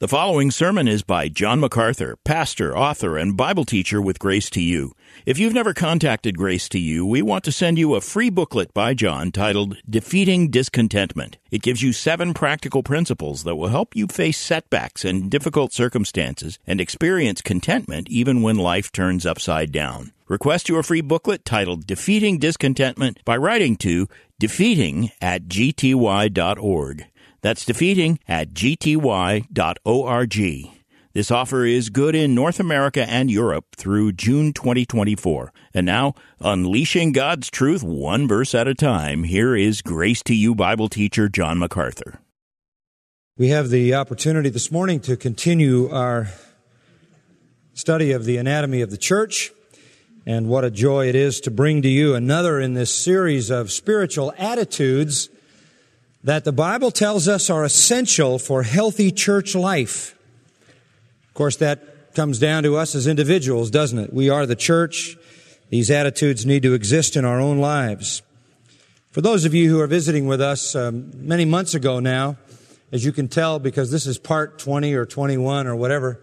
The following sermon is by John MacArthur, pastor, author, and Bible teacher with Grace to You. If you've never contacted Grace to You, we want to send you a free booklet by John titled Defeating Discontentment. It gives you 7 practical principles that will help you face setbacks and difficult circumstances and experience contentment even when life turns upside down. Request your free booklet titled Defeating Discontentment by writing to defeating@gty.org. That's defeating@gty.org. This offer is good in North America and Europe through June 2024. And now, unleashing God's truth one verse at a time, here is Grace to You Bible teacher John MacArthur. We have the opportunity this morning to continue our study of the anatomy of the church. And what a joy it is to bring to you another in this series of spiritual attitudes that the Bible tells us are essential for healthy church life. Of course, that comes down to us as individuals, doesn't it? We are the church. These attitudes need to exist in our own lives. For those of you who are visiting with us many months ago now, as you can tell because this is part 20 or 21 or whatever,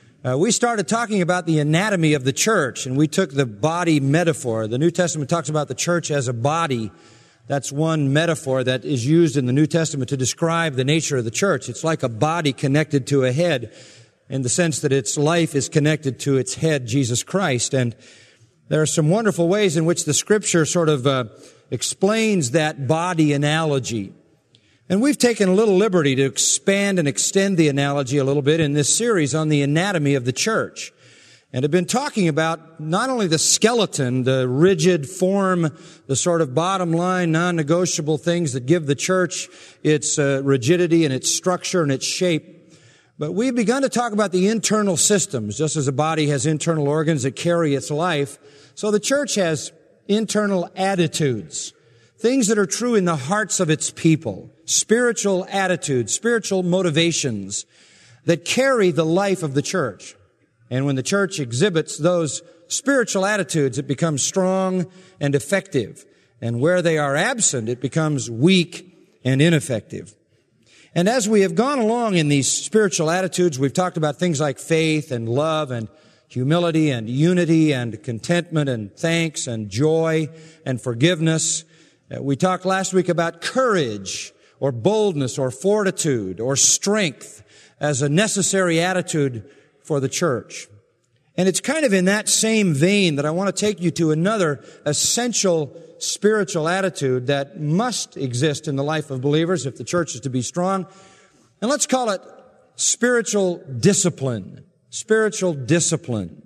we started talking about the anatomy of the church, and we took the body metaphor. The New Testament talks about the church as a body. That's one metaphor that is used in the New Testament to describe the nature of the church. It's like a body connected to a head in the sense that its life is connected to its head, Jesus Christ. And there are some wonderful ways in which the Scripture sort of explains that body analogy. And we've taken a little liberty to expand and extend the analogy a little bit in this series on the anatomy of the church. And have been talking about not only the skeleton, the rigid form, the sort of bottom line, non-negotiable things that give the church its rigidity and its structure and its shape, but we've begun to talk about the internal systems. Just as a body has internal organs that carry its life, so the church has internal attitudes, things that are true in the hearts of its people, spiritual attitudes, spiritual motivations that carry the life of the church. And when the church exhibits those spiritual attitudes, it becomes strong and effective. And where they are absent, it becomes weak and ineffective. And as we have gone along in these spiritual attitudes, we've talked about things like faith and love and humility and unity and contentment and thanks and joy and forgiveness. We talked last week about courage or boldness or fortitude or strength as a necessary attitude for the church. And it's kind of in that same vein that I want to take you to another essential spiritual attitude that must exist in the life of believers if the church is to be strong. And let's call it spiritual discipline. Spiritual discipline.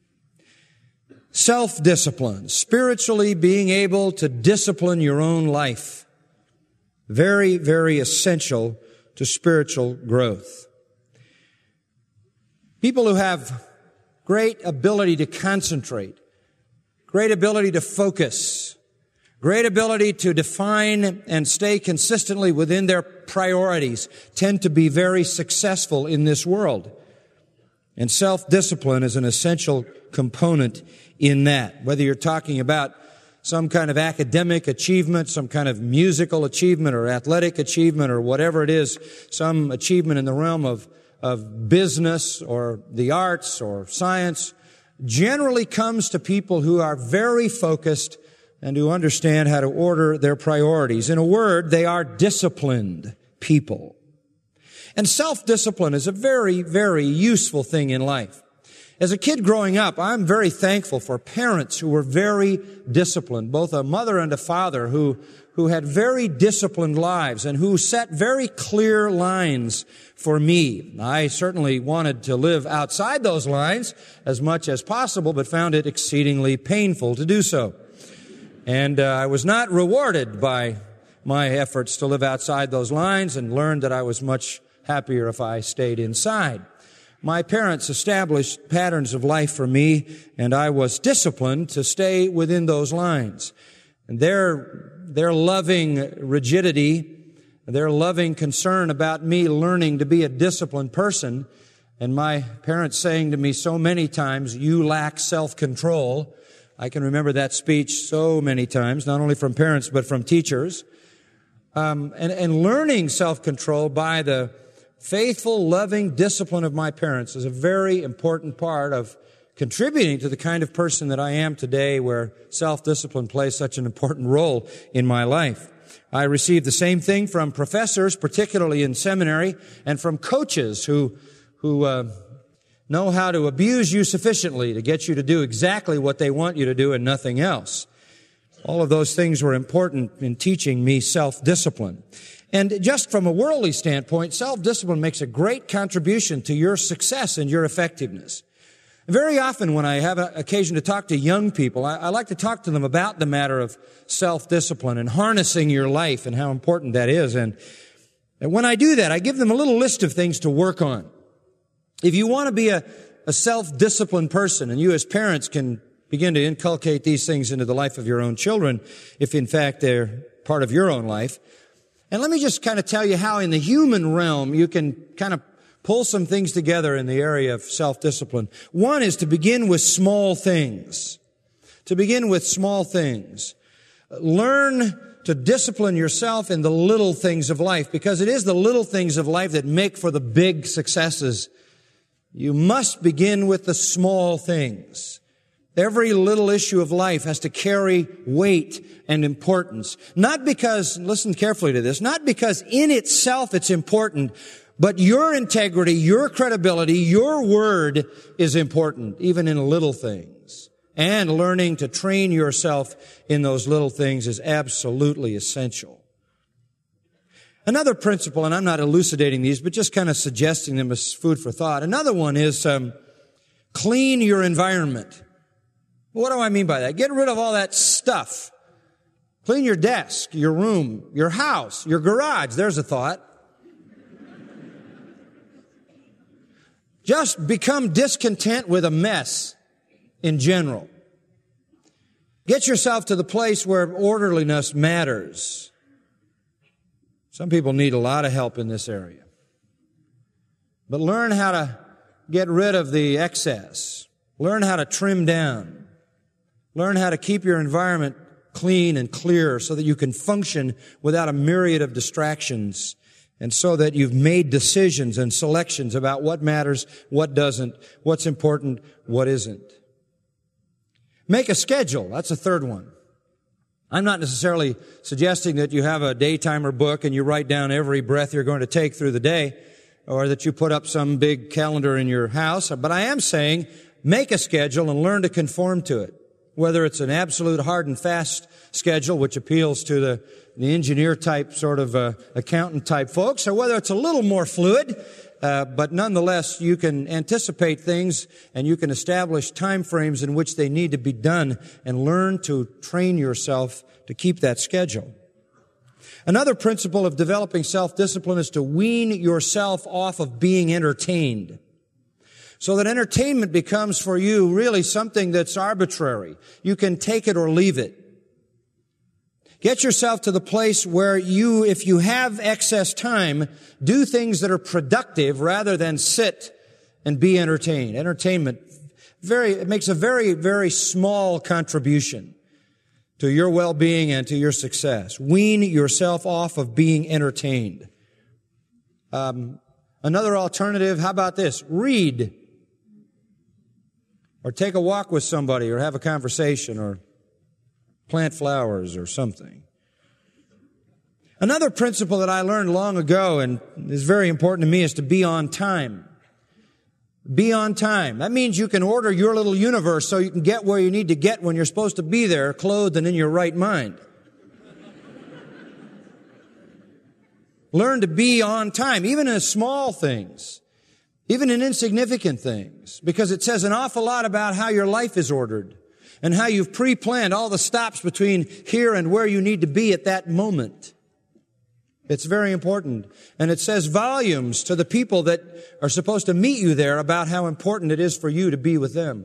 Self-discipline. Spiritually being able to discipline your own life. Very, very essential to spiritual growth. People who have great ability to concentrate, great ability to focus, great ability to define and stay consistently within their priorities tend to be very successful in this world. And self-discipline is an essential component in that. Whether you're talking about some kind of academic achievement, some kind of musical achievement or athletic achievement or whatever it is, some achievement in the realm of business or the arts or science, generally comes to people who are very focused and who understand how to order their priorities. In a word, they are disciplined people. And self-discipline is a very, very useful thing in life. As a kid growing up, I'm very thankful for parents who were very disciplined, both a mother and a father who had very disciplined lives and who set very clear lines for me. I certainly wanted to live outside those lines as much as possible, but found it exceedingly painful to do so. And I was not rewarded by my efforts to live outside those lines and learned that I was much happier if I stayed inside. My parents established patterns of life for me, and I was disciplined to stay within those lines. And their loving rigidity, their loving concern about me learning to be a disciplined person, and my parents saying to me so many times, "You lack self-control." I can remember that speech so many times, not only from parents but from teachers. And learning self-control by the faithful, loving discipline of my parents is a very important part of contributing to the kind of person that I am today, where self-discipline plays such an important role in my life. I received the same thing from professors, particularly in seminary, and from coaches who know how to abuse you sufficiently to get you to do exactly what they want you to do and nothing else. All of those things were important in teaching me self-discipline. And just from a worldly standpoint, self-discipline makes a great contribution to your success and your effectiveness. Very often when I have an occasion to talk to young people, I like to talk to them about the matter of self-discipline and harnessing your life and how important that is. And when I do that, I give them a little list of things to work on. If you want to be a self-disciplined person, and you as parents can begin to inculcate these things into the life of your own children, if in fact they're part of your own life. And let me just kind of tell you how in the human realm you can kind of pull some things together in the area of self-discipline. One is to begin with small things. To begin with small things. Learn to discipline yourself in the little things of life, because it is the little things of life that make for the big successes. You must begin with the small things. Every little issue of life has to carry weight and importance. Not because, listen carefully to this, not because in itself it's important, but your integrity, your credibility, your word is important, even in little things. And learning to train yourself in those little things is absolutely essential. Another principle, and I'm not elucidating these, but just kind of suggesting them as food for thought. Another one is clean your environment. What do I mean by that? Get rid of all that stuff. Clean your desk, your room, your house, your garage. There's a thought. Just become discontent with a mess in general. Get yourself to the place where orderliness matters. Some people need a lot of help in this area. But learn how to get rid of the excess. Learn how to trim down. Learn how to keep your environment clean and clear so that you can function without a myriad of distractions, and so that you've made decisions and selections about what matters, what doesn't, what's important, what isn't. Make a schedule. That's a third one. I'm not necessarily suggesting that you have a daytimer book and you write down every breath you're going to take through the day, or that you put up some big calendar in your house, but I am saying make a schedule and learn to conform to it. Whether it's an absolute hard and fast schedule, which appeals to the engineer type sort of accountant type folks, or whether it's a little more fluid, but nonetheless you can anticipate things and you can establish time frames in which they need to be done, and learn to train yourself to keep that schedule. Another principle of developing self-discipline is to wean yourself off of being entertained, so that entertainment becomes for you really something that's arbitrary. You can take it or leave it. Get yourself to the place where you, if you have excess time, do things that are productive rather than sit and be entertained. Entertainment it makes a very, very small contribution to your well-being and to your success. Wean yourself off of being entertained. Another alternative, how about this? Read. Or take a walk with somebody, or have a conversation, or plant flowers or something. Another principle that I learned long ago and is very important to me is to be on time. Be on time. That means you can order your little universe so you can get where you need to get when you're supposed to be there, clothed and in your right mind. Learn to be on time, even in small things. Even in insignificant things, because it says an awful lot about how your life is ordered and how you've pre-planned all the stops between here and where you need to be at that moment. It's very important. And it says volumes to the people that are supposed to meet you there about how important it is for you to be with them.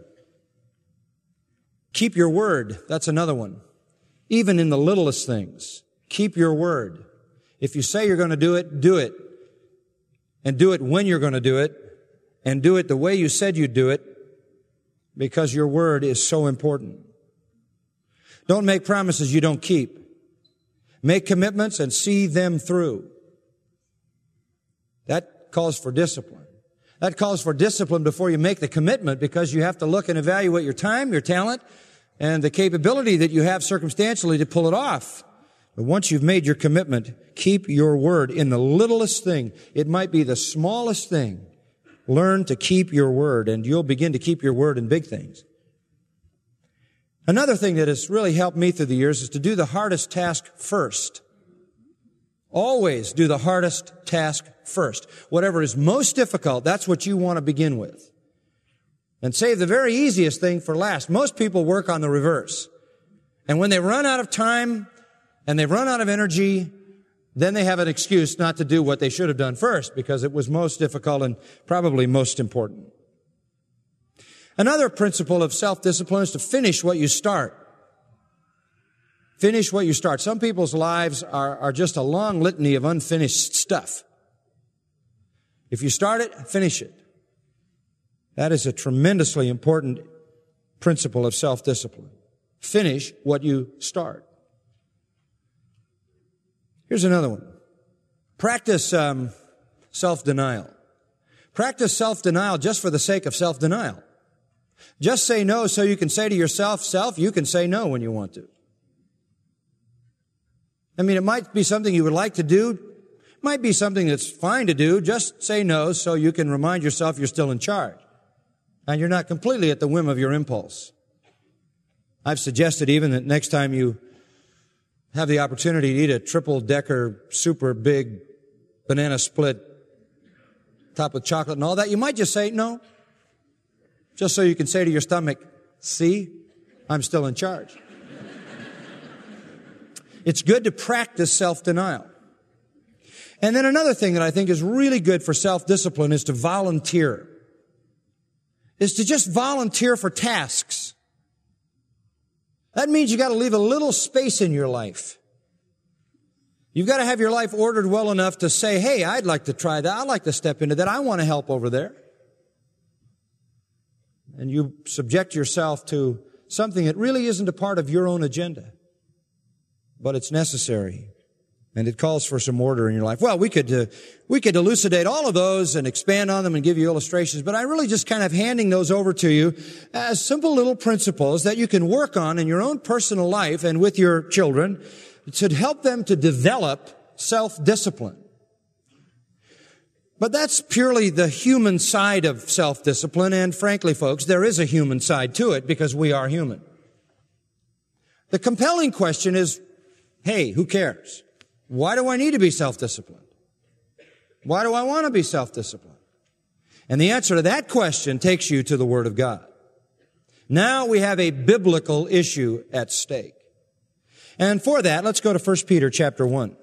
Keep your word. That's another one. Even in the littlest things, keep your word. If you say you're going to do it, do it. And do it when you're going to do it. And do it the way you said you'd do it, because your word is so important. Don't make promises you don't keep. Make commitments and see them through. That calls for discipline. That calls for discipline before you make the commitment, because you have to look and evaluate your time, your talent, and the capability that you have circumstantially to pull it off. But once you've made your commitment, keep your word in the littlest thing. It might be the smallest thing. Learn to keep your word, and you'll begin to keep your word in big things. Another thing that has really helped me through the years is to do the hardest task first. Always do the hardest task first. Whatever is most difficult, that's what you want to begin with. And save the very easiest thing for last. Most people work on the reverse. And when they run out of time and they run out of energy, then they have an excuse not to do what they should have done first, because it was most difficult and probably most important. Another principle of self-discipline is to finish what you start. Finish what you start. Some people's lives are just a long litany of unfinished stuff. If you start it, finish it. That is a tremendously important principle of self-discipline. Finish what you start. Here's another one. Practice self-denial. Practice self-denial just for the sake of self-denial. Just say no so you can say to yourself, you can say no when you want to. I mean, it might be something you would like to do. It might be something that's fine to do. Just say no so you can remind yourself you're still in charge. And you're not completely at the whim of your impulse. I've suggested even that next time you have the opportunity to eat a triple-decker, super big banana split topped with chocolate and all that, you might just say no. Just so you can say to your stomach, see, I'm still in charge. It's good to practice self-denial. And then another thing that I think is really good for self-discipline is to volunteer. Is to just volunteer for tasks. That means you got to leave a little space in your life. You've got to have your life ordered well enough to say, hey, I'd like to try that. I'd like to step into that. I want to help over there. And you subject yourself to something that really isn't a part of your own agenda. But it's necessary. And it calls for some order in your life. Well, we could elucidate all of those and expand on them and give you illustrations, but I really just kind of handing those over to you as simple little principles that you can work on in your own personal life and with your children to help them to develop self-discipline. But that's purely the human side of self-discipline, and frankly, folks, there is a human side to it because we are human. The compelling question is, hey, who cares? Why do I need to be self-disciplined? Why do I want to be self-disciplined? And the answer to that question takes you to the Word of God. Now we have a biblical issue at stake. And for that, let's go to 1 Peter chapter 1.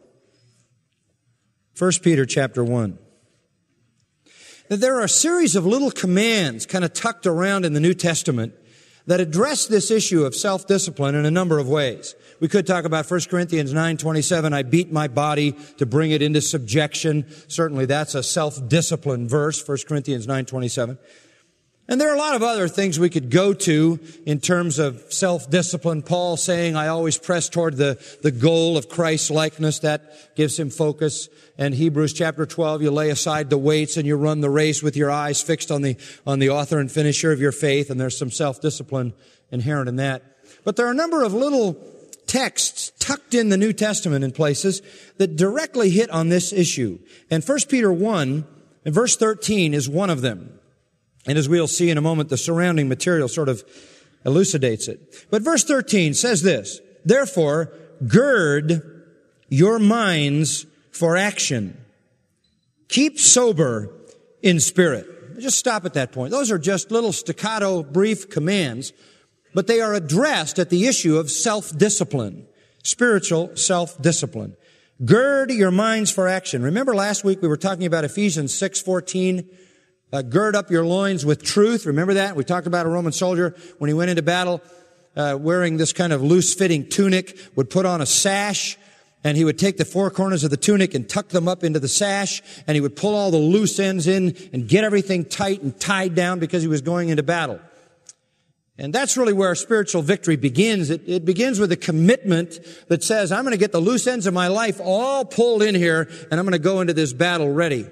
1 Peter chapter 1. There are a series of little commands kind of tucked around in the New Testament that address this issue of self-discipline in a number of ways. We could talk about 1 Corinthians 9:27, I beat my body to bring it into subjection. Certainly that's a self-discipline verse, 1 Corinthians 9:27. And there are a lot of other things we could go to in terms of self-discipline. Paul saying, I always press toward the goal of Christ's likeness. That gives him focus. And Hebrews chapter 12, you lay aside the weights and you run the race with your eyes fixed on the author and finisher of your faith. And there's some self-discipline inherent in that. But there are a number of little texts tucked in the New Testament in places that directly hit on this issue. And 1 Peter 1 and verse 13 is one of them. And as we'll see in a moment, the surrounding material sort of elucidates it. But verse 13 says this, therefore, gird your minds for action. Keep sober in spirit. Just stop at that point. Those are just little staccato, brief commands, but they are addressed at the issue of self-discipline, spiritual self-discipline. Gird your minds for action. Remember last week we were talking about Ephesians 6:14. Gird up your loins with truth. Remember that? We talked about a Roman soldier when he went into battle, wearing this kind of loose-fitting tunic, would put on a sash, and he would take the four corners of the tunic and tuck them up into the sash, and he would pull all the loose ends in and get everything tight and tied down because he was going into battle. And that's really where spiritual victory begins. It begins with a commitment that says, I'm going to get the loose ends of my life all pulled in here, and I'm going to go into this battle ready.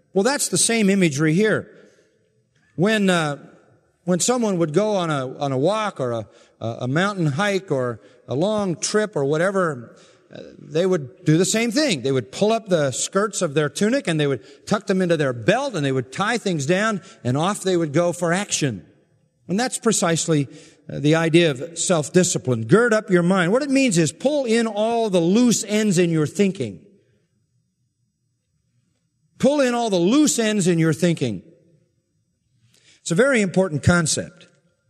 Well, that's the same imagery here. When someone would go on a walk or a mountain hike or a long trip or whatever, they would do the same thing. They would pull up the skirts of their tunic and they would tuck them into their belt and they would tie things down and off they would go for action. And that's precisely the idea of self-discipline. Gird up your mind. What it means is pull in all the loose ends in your thinking. Pull in all the loose ends in your thinking. It's a very important concept.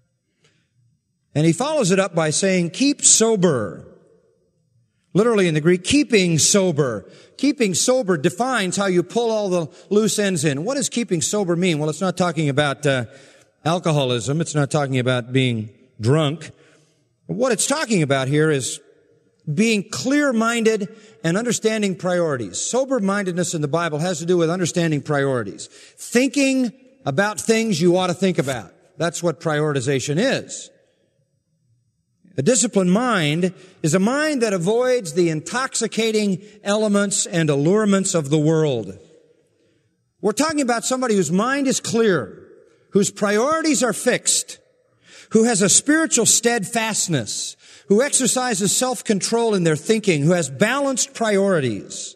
And he follows it up by saying, keep sober. Literally in the Greek, keeping sober. Keeping sober defines how you pull all the loose ends in. What does keeping sober mean? Well, it's not talking about alcoholism. It's not talking about being drunk. What it's talking about here is being clear-minded and understanding priorities. Sober-mindedness in the Bible has to do with understanding priorities. Thinking about things you ought to think about. That's what prioritization is. A disciplined mind is a mind that avoids the intoxicating elements and allurements of the world. We're talking about somebody whose mind is clear, whose priorities are fixed, who has a spiritual steadfastness, who exercises self-control in their thinking, who has balanced priorities.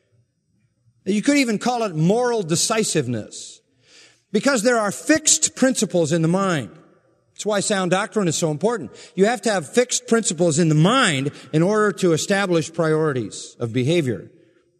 You could even call it moral decisiveness, because there are fixed principles in the mind. That's why sound doctrine is so important. You have to have fixed principles in the mind in order to establish priorities of behavior.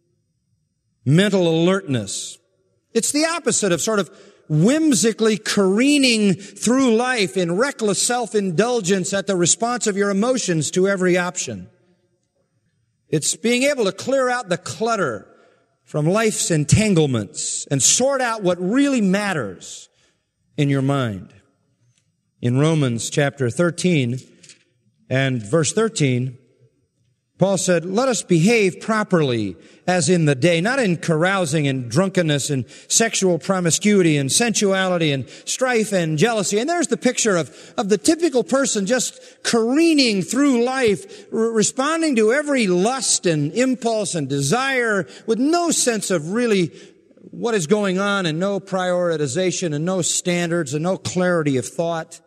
Mental alertness. It's the opposite of sort of whimsically careening through life in reckless self-indulgence at the response of your emotions to every option. It's being able to clear out the clutter from life's entanglements and sort out what really matters in your mind. In Romans chapter 13 and verse 13, Paul said, let us behave properly as in the day, not in carousing and drunkenness and sexual promiscuity and sensuality and strife and jealousy. And there's the picture of the typical person just careening through life, responding to every lust and impulse and desire with no sense of really what is going on and no prioritization and no standards and no clarity of thought.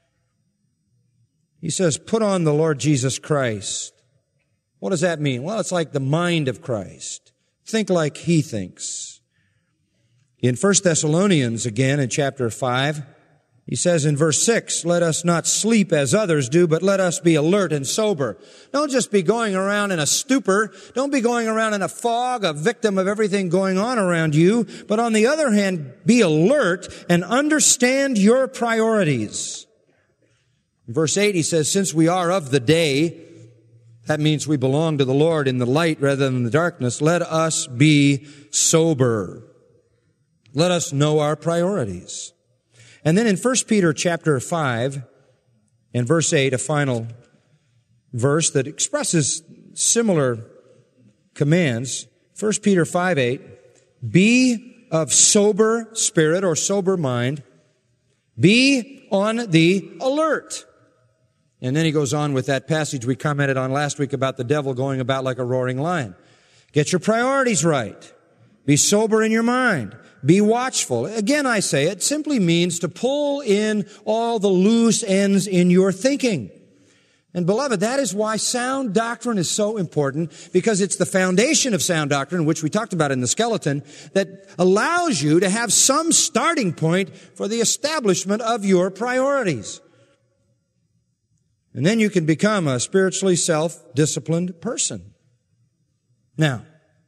He says, put on the Lord Jesus Christ. What does that mean? Well, it's like the mind of Christ. Think like He thinks. In 1 Thessalonians, again, in chapter 5, he says in verse 6, let us not sleep as others do, but let us be alert and sober. Don't just be going around in a stupor. Don't be going around in a fog, a victim of everything going on around you. But on the other hand, be alert and understand your priorities. In verse 8, he says, since we are of the day, that means we belong to the Lord in the light rather than the darkness, let us be sober. Let us know our priorities. And then in 1 Peter chapter 5 and verse 8, a final verse that expresses similar commands. 1 Peter 5:8, be of sober spirit or sober mind. Be on the alert. And then he goes on with that passage we commented on last week about the devil going about like a roaring lion. Get your priorities right. Be sober in your mind. Be watchful. Again, I say it simply means to pull in all the loose ends in your thinking. And beloved, that is why sound doctrine is so important, because it's the foundation of sound doctrine, which we talked about in the skeleton, that allows you to have some starting point for the establishment of your priorities. And then you can become a spiritually self-disciplined person. Now,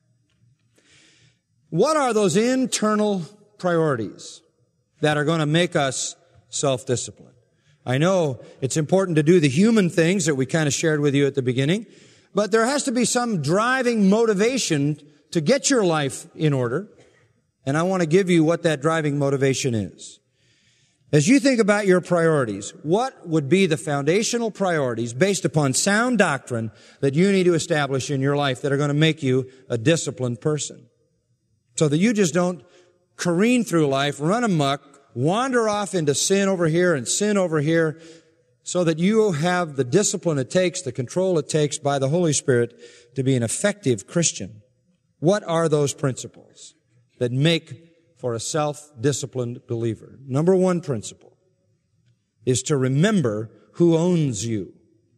what are those internal priorities that are going to make us self-disciplined? I know it's important to do the human things that we kind of shared with you at the beginning, but there has to be some driving motivation to get your life in order, and I want to give you what that driving motivation is. As you think about your priorities, what would be the foundational priorities based upon sound doctrine that you need to establish in your life that are going to make you a disciplined person? So that you just don't careen through life, run amok, wander off into sin over here and sin over here, so that you have the discipline it takes, the control it takes by the Holy Spirit to be an effective Christian. What are those principles that make for a self-disciplined believer. Number one principle is to remember who owns you.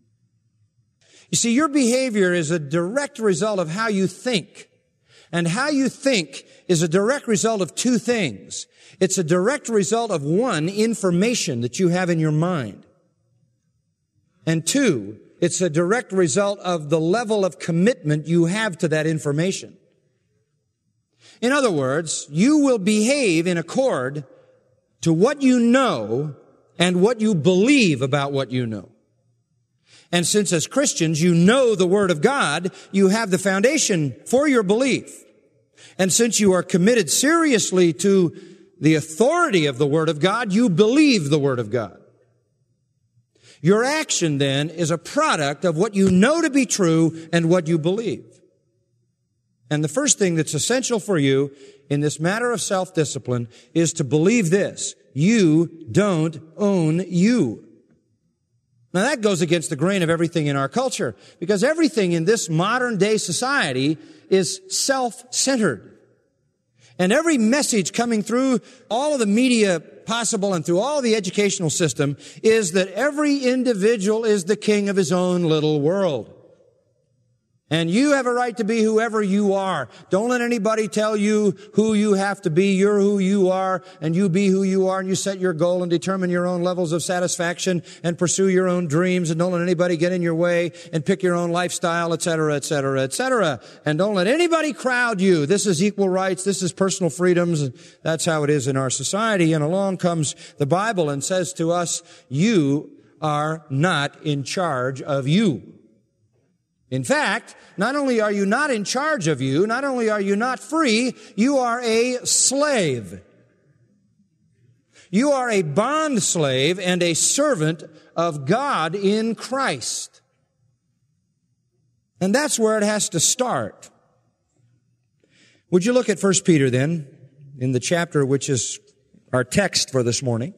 You see, your behavior is a direct result of how you think. And how you think is a direct result of two things. It's a direct result of, one, information that you have in your mind. And two, it's a direct result of the level of commitment you have to that information. In other words, you will behave in accord to what you know and what you believe about what you know. And since as Christians you know the Word of God, you have the foundation for your belief. And since you are committed seriously to the authority of the Word of God, you believe the Word of God. Your action then is a product of what you know to be true and what you believe. And the first thing that's essential for you in this matter of self-discipline is to believe this: you don't own you. Now that goes against the grain of everything in our culture, because everything in this modern day society is self-centered. And every message coming through all of the media possible and through all of the educational system is that every individual is the king of his own little world. And you have a right to be whoever you are. Don't let anybody tell you who you have to be. You're who you are, and you be who you are, and you set your goal and determine your own levels of satisfaction and pursue your own dreams, and don't let anybody get in your way and pick your own lifestyle, etc., etc., etc. And don't let anybody crowd you. This is equal rights. This is personal freedoms. That's how it is in our society. And along comes the Bible and says to us, you are not in charge of you. In fact, not only are you not in charge of you, not only are you not free, you are a slave. You are a bond slave and a servant of God in Christ. And that's where it has to start. Would you look at 1 Peter then, in the chapter which is our text for this morning?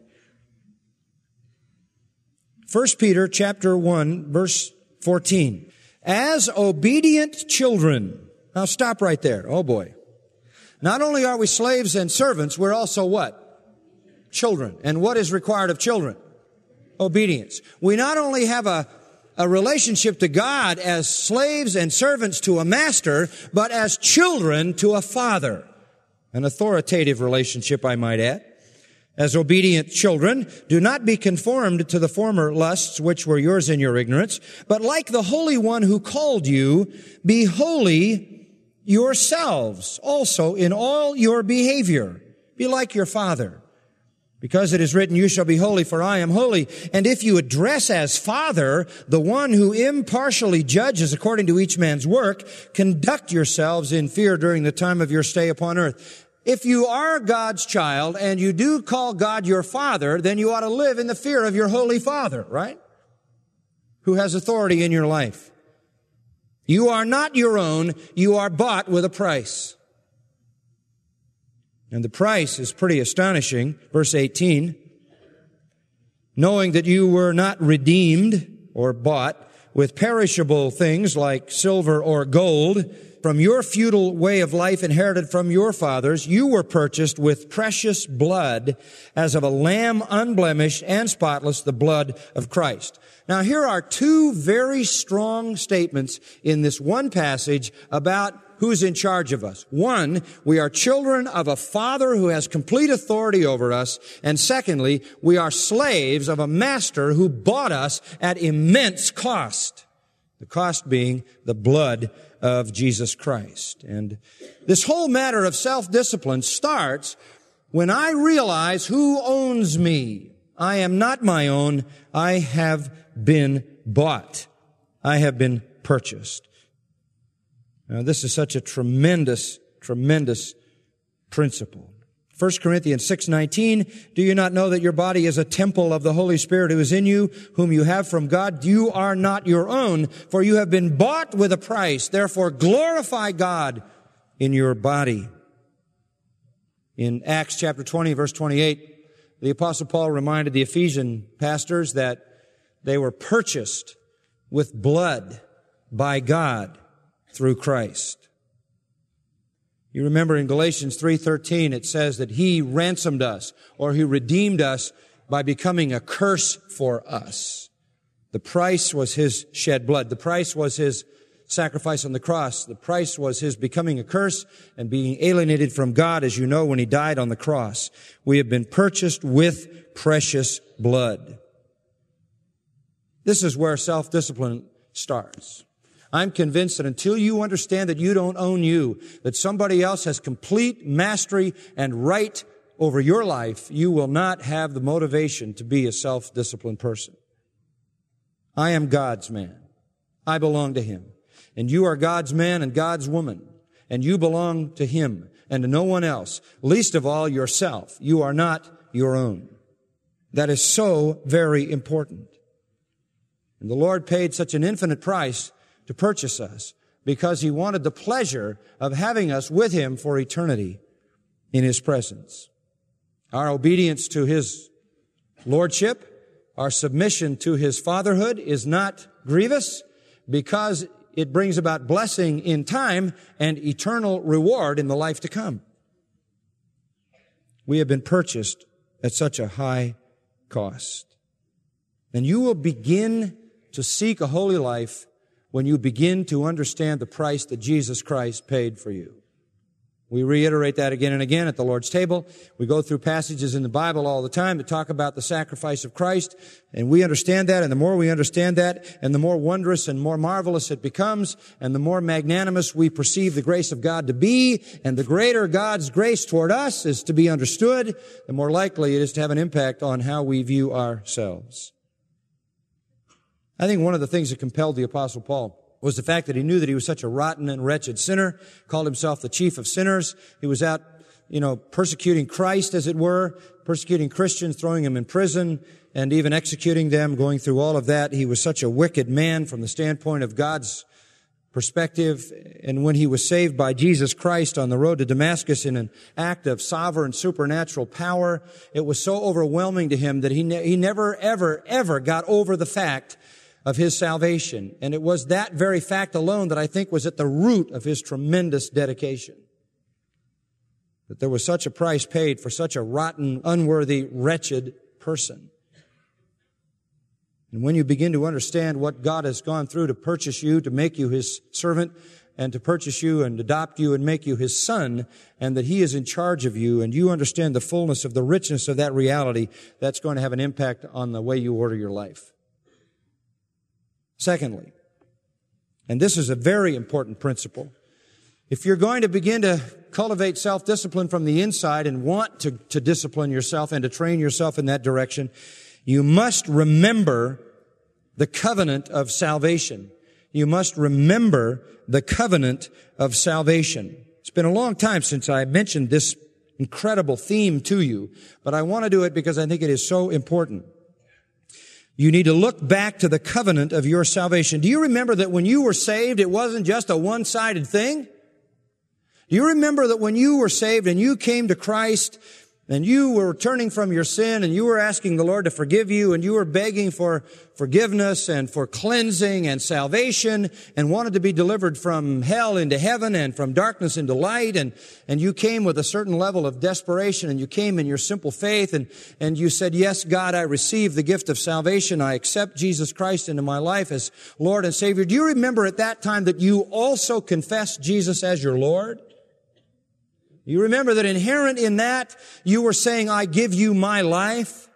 1 Peter chapter 1, verse 14. As obedient children. Now stop right there. Oh boy. Not only are we slaves and servants, we're also what? Children. And what is required of children? Obedience. We not only have a relationship to God as slaves and servants to a master, but as children to a father. An authoritative relationship, I might add. As obedient children, do not be conformed to the former lusts which were yours in your ignorance, but like the Holy One who called you, be holy yourselves also in all your behavior. Be like your Father. Because it is written, you shall be holy, for I am holy. And if you address as Father the one who impartially judges according to each man's work, conduct yourselves in fear during the time of your stay upon earth. If you are God's child and you do call God your Father, then you ought to live in the fear of your Holy Father, right? Who has authority in your life. You are not your own. You are bought with a price. And the price is pretty astonishing. Verse 18. Knowing that you were not redeemed or bought with perishable things like silver or gold from your feudal way of life inherited from your fathers, you were purchased with precious blood as of a lamb unblemished and spotless, the blood of Christ. Now here are two very strong statements in this one passage about who's in charge of us. One, we are children of a Father who has complete authority over us. And secondly, we are slaves of a master who bought us at immense cost. The cost being the blood of Jesus Christ. And this whole matter of self-discipline starts when I realize who owns me. I am not my own. I have been bought. I have been purchased. Now, this is such a tremendous, tremendous principle. 1 Corinthians 6:19, do you not know that your body is a temple of the Holy Spirit who is in you, whom you have from God? You are not your own, for you have been bought with a price. Therefore, glorify God in your body. In Acts chapter 20, verse 28, the Apostle Paul reminded the Ephesian pastors that they were purchased with blood by God through Christ. You remember in Galatians 3:13 it says that He ransomed us, or He redeemed us by becoming a curse for us. The price was His shed blood. The price was His sacrifice on the cross. The price was His becoming a curse and being alienated from God, as you know, when He died on the cross. We have been purchased with precious blood. This is where self-discipline starts. I'm convinced that until you understand that you don't own you, that somebody else has complete mastery and right over your life, you will not have the motivation to be a self-disciplined person. I am God's man. I belong to Him. And you are God's man and God's woman. And you belong to Him and to no one else. Least of all, yourself. You are not your own. That is so very important. And the Lord paid such an infinite price to purchase us because He wanted the pleasure of having us with Him for eternity in His presence. Our obedience to His lordship, our submission to His fatherhood is not grievous because it brings about blessing in time and eternal reward in the life to come. We have been purchased at such a high cost. And you will begin to seek a holy life when you begin to understand the price that Jesus Christ paid for you. We reiterate that again and again at the Lord's table. We go through passages in the Bible all the time that talk about the sacrifice of Christ, and we understand that, and the more we understand that, and the more wondrous and more marvelous it becomes, and the more magnanimous we perceive the grace of God to be, and the greater God's grace toward us is to be understood, the more likely it is to have an impact on how we view ourselves. I think one of the things that compelled the Apostle Paul was the fact that he knew that he was such a rotten and wretched sinner, called himself the chief of sinners. He was out, persecuting Christ, as it were, persecuting Christians, throwing them in prison, and even executing them, going through all of that. He was such a wicked man from the standpoint of God's perspective. And when he was saved by Jesus Christ on the road to Damascus in an act of sovereign supernatural power, it was so overwhelming to him that he never, ever, ever got over the fact of his salvation. And it was that very fact alone that I think was at the root of his tremendous dedication. That there was such a price paid for such a rotten, unworthy, wretched person. And when you begin to understand what God has gone through to purchase you, to make you His servant, and to purchase you and adopt you and make you His son, and that He is in charge of you, and you understand the fullness of the richness of that reality, that's going to have an impact on the way you order your life. Secondly, and this is a very important principle, if you're going to begin to cultivate self-discipline from the inside and want to discipline yourself and to train yourself in that direction, you must remember the covenant of salvation. You must remember the covenant of salvation. It's been a long time since I mentioned this incredible theme to you, but I want to do it because I think it is so important. You need to look back to the covenant of your salvation. Do you remember that when you were saved, it wasn't just a one-sided thing? Do you remember that when you were saved and you came to Christ and you were turning from your sin and you were asking the Lord to forgive you and you were begging for forgiveness and for cleansing and salvation and wanted to be delivered from hell into heaven and from darkness into light, and you came with a certain level of desperation, and you came in your simple faith and you said, yes, God, I receive the gift of salvation. I accept Jesus Christ into my life as Lord and Savior. Do you remember at that time that you also confessed Jesus as your Lord? You remember that inherent in that, you were saying, I give you my life.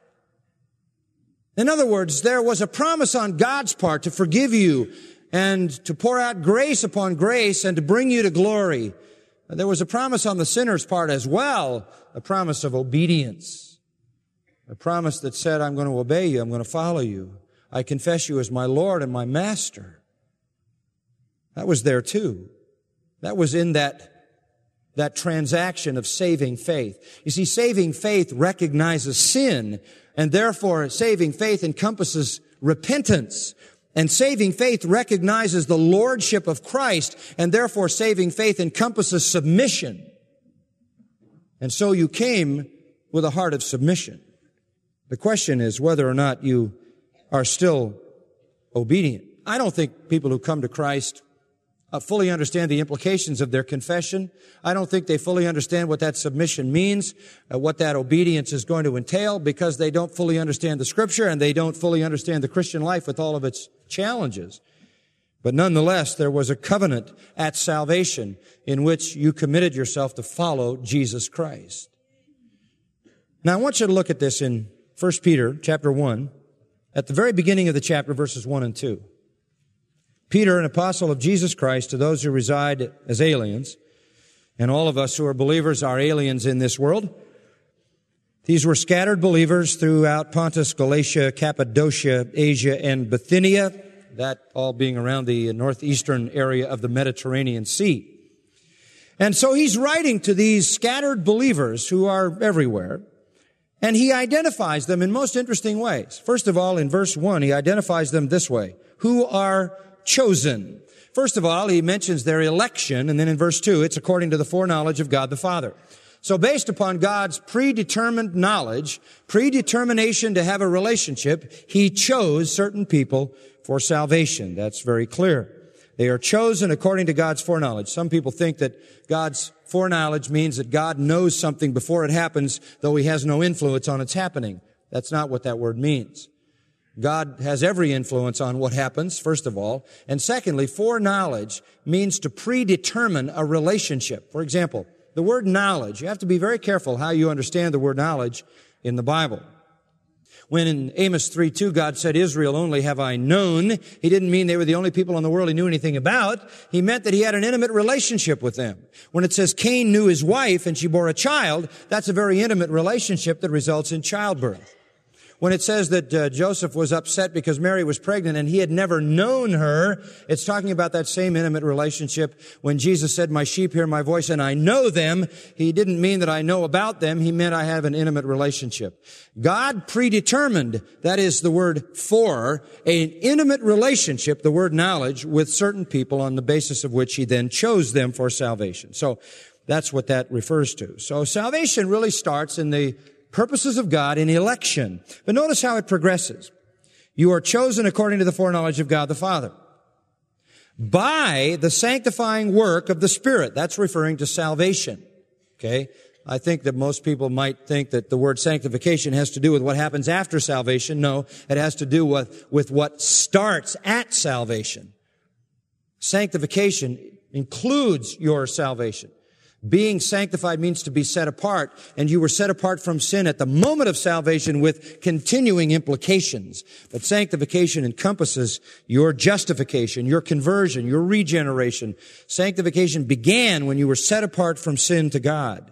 In other words, there was a promise on God's part to forgive you and to pour out grace upon grace and to bring you to glory. There was a promise on the sinner's part as well, a promise of obedience. A promise that said, I'm going to obey you, I'm going to follow you. I confess you as my Lord and my Master. That was there too. That was in that transaction of saving faith. You see, saving faith recognizes sin, and therefore saving faith encompasses repentance. And saving faith recognizes the lordship of Christ, and therefore saving faith encompasses submission. And so you came with a heart of submission. The question is whether or not you are still obedient. I don't think people who come to Christ fully understand the implications of their confession. I don't think they fully understand what that submission means, what that obedience is going to entail, because they don't fully understand the Scripture and they don't fully understand the Christian life with all of its challenges. But nonetheless, there was a covenant at salvation in which you committed yourself to follow Jesus Christ. Now, I want you to look at this in 1 Peter chapter 1, at the very beginning of the chapter, verses 1 and 2. Peter, an apostle of Jesus Christ, to those who reside as aliens, and all of us who are believers are aliens in this world. These were scattered believers throughout Pontus, Galatia, Cappadocia, Asia, and Bithynia, that all being around the northeastern area of the Mediterranean Sea. And so he's writing to these scattered believers who are everywhere, and he identifies them in most interesting ways. First of all, in verse 1, he identifies them this way: who are chosen. First of all, he mentions their election, and then in verse 2, it's according to the foreknowledge of God the Father. So based upon God's predetermined knowledge, predetermination to have a relationship, he chose certain people for salvation. That's very clear. They are chosen according to God's foreknowledge. Some people think that God's foreknowledge means that God knows something before it happens, though he has no influence on its happening. That's not what that word means. God has every influence on what happens, first of all. And secondly, foreknowledge means to predetermine a relationship. For example, the word knowledge, you have to be very careful how you understand the word knowledge in the Bible. When in Amos 3:2, God said, Israel only have I known, he didn't mean they were the only people in the world he knew anything about. He meant that he had an intimate relationship with them. When it says Cain knew his wife and she bore a child, that's a very intimate relationship that results in childbirth. When it says that Joseph was upset because Mary was pregnant and he had never known her, it's talking about that same intimate relationship. When Jesus said, my sheep hear my voice and I know them, he didn't mean that I know about them. He meant I have an intimate relationship. God predetermined, that is the word for, an intimate relationship, the word knowledge, with certain people on the basis of which he then chose them for salvation. So that's what that refers to. So salvation really starts in the purposes of God in election. But notice how it progresses. You are chosen according to the foreknowledge of God the Father, by the sanctifying work of the Spirit. That's referring to salvation. Okay? I think that most people might think that the word sanctification has to do with what happens after salvation. No, it has to do with what starts at salvation. Sanctification includes your salvation. Being sanctified means to be set apart, and you were set apart from sin at the moment of salvation with continuing implications. But sanctification encompasses your justification, your conversion, your regeneration. Sanctification began when you were set apart from sin to God.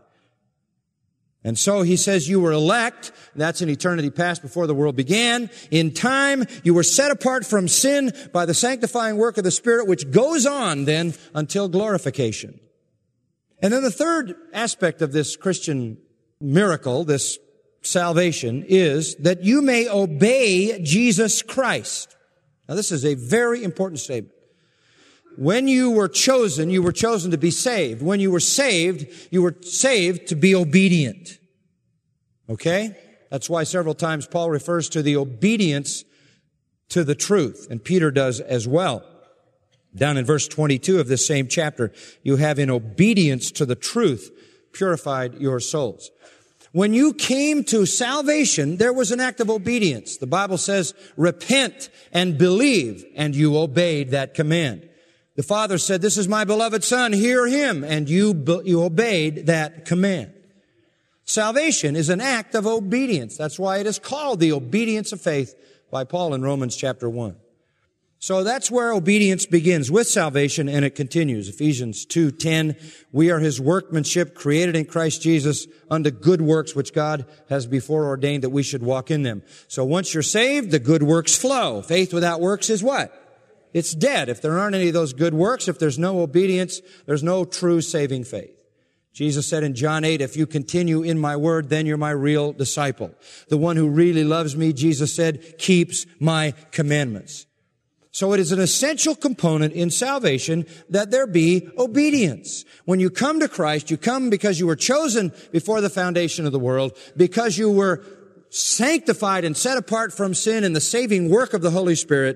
And so he says you were elect. That's in eternity past, before the world began. In time, you were set apart from sin by the sanctifying work of the Spirit, which goes on then until glorification. And then the third aspect of this Christian miracle, this salvation, is that you may obey Jesus Christ. Now, this is a very important statement. When you were chosen to be saved. When you were saved to be obedient. Okay? That's why several times Paul refers to the obedience to the truth, and Peter does as well. Down in verse 22 of this same chapter, you have, in obedience to the truth, purified your souls. When you came to salvation, there was an act of obedience. The Bible says, repent and believe, and you obeyed that command. The Father said, this is my beloved Son, hear him, and you obeyed that command. Salvation is an act of obedience. That's why it is called the obedience of faith by Paul in Romans chapter 1. So that's where obedience begins, with salvation, and it continues. Ephesians 2:10, we are his workmanship, created in Christ Jesus unto good works, which God has before ordained that we should walk in them. So once you're saved, the good works flow. Faith without works is what? It's dead. If there aren't any of those good works, if there's no obedience, there's no true saving faith. Jesus said in John 8, if you continue in my word, then you're my real disciple. The one who really loves me, Jesus said, keeps my commandments. So it is an essential component in salvation that there be obedience. When you come to Christ, you come because you were chosen before the foundation of the world, because you were sanctified and set apart from sin in the saving work of the Holy Spirit,